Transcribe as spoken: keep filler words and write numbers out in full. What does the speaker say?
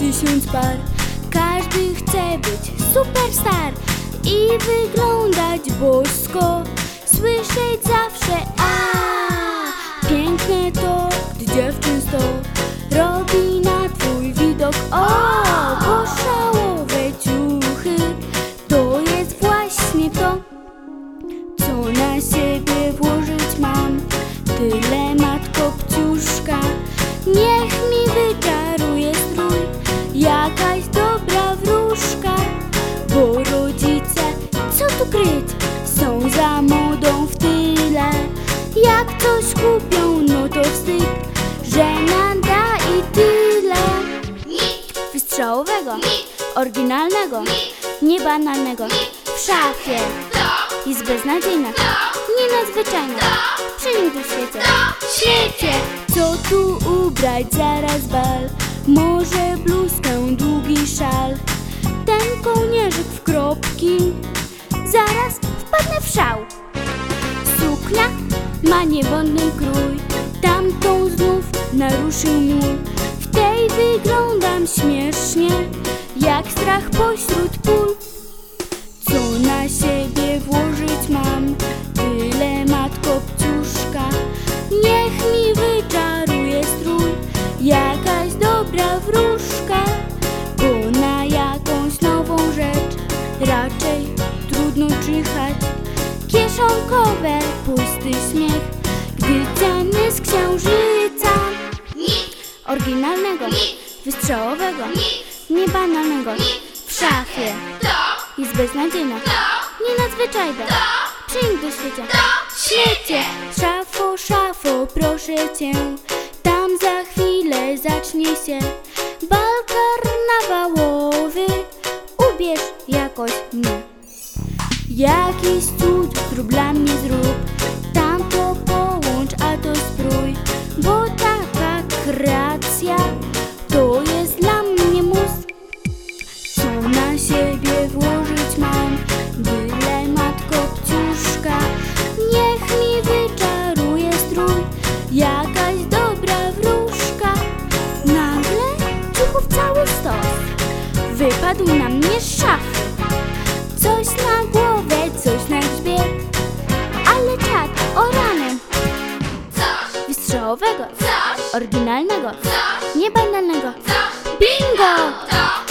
tysiąc par. Każdy chce być superstar i wyglądać bosko, słyszeć zawsze a. Piękne to, gdy dziewczyn sto robi na twój widok o, bo szałowe ciuchy to jest właśnie to, co na siebie włożyć mam. Tyle matko Kciuszka, niech mi wyczaruje strój jakaś dobra wróżka, bo rodzice, co tu kryć, są za modą w tyle. Jak coś kupią, no to wstyd, że nada i tyle. Wystrzałowego, oryginalnego, niebanalnego w szafie jest beznadziejna, nienadzwyczajna, przenigdy w świecie. Świecie, co tu ubrać, zaraz bal, może bluzkę, długi szal. Ten kołnierzyk w kropki, zaraz wpadnę w szał. Suknia ma niewątny krój, tamtą znów naruszył mój. W tej wyglądam śmiesznie, jak strach pośród pól. Co na siebie włożyć mam, tyle matko Kciuszka, niech mi wyczaruje strój jakaś dobra wróżka, bo na jakąś nową rzecz raczej trudno czyhać. Kieszonkowe, pusty śmiech, gdy ciany z księżyca. Oryginalnego, wystrzałowego, niebanalnego w szafie jest beznadziejna, nienadzwyczajna, przenigdy w świecie. Świecie, szafo, szafo, proszę cię, tam za chwilę zacznie się bal karnawałowy, ubierz jakoś mnie. Jakiś cud zrób dla mnie zrób, tamto połącz, a to sprój, bo taka kreacja to jest dla mnie mus. Co na siebie włożyć mam, byle matko Kciuszka, niech mi wyczaruje strój jakaś dobra wróżka. Nagle ciuchów cały stos wypadł na mnie z szafy. Coś na głowę, coś na grzbiet, ale czad, o rany. Wystrzałowego, oryginalnego, niebanalnego. Bingo!